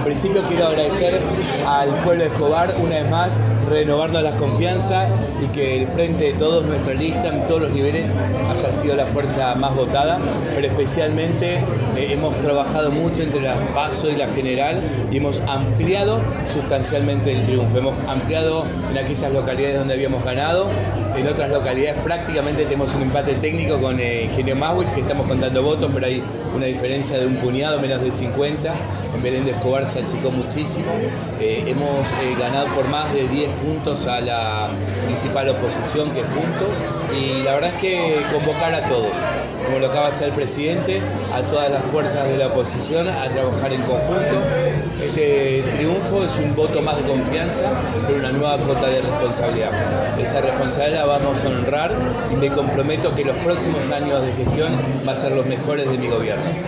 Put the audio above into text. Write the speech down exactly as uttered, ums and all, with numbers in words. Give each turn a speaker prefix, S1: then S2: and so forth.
S1: en principio quiero agradecer al pueblo de Escobar una vez más, renovarnos las confianzas y que el Frente de Todos, nuestra lista en todos los niveles, haya sido la fuerza más votada, pero especialmente eh, hemos trabajado mucho entre la PASO y la General y hemos ampliado sustancialmente el triunfo. Hemos ampliado en aquellas localidades donde habíamos ganado, en otras localidades prácticamente tenemos un empate técnico con eh, Ingenio Maswich, que estamos contando votos, pero hay una diferencia de un puñado, menos de cincuenta. En Belén de Escobar se achicó muchísimo. Eh, hemos eh, ganado por más de diez puntos a la principal oposición, que es Juntos, y la verdad es que convocar a todos, como lo acaba de hacer el presidente, a todas las fuerzas de la oposición a trabajar en conjunto. Este triunfo es un voto más de confianza, pero una nueva cuota de responsabilidad. Esa responsabilidad la vamos a honrar y me comprometo que los próximos años de gestión van a ser los mejores de mi gobierno.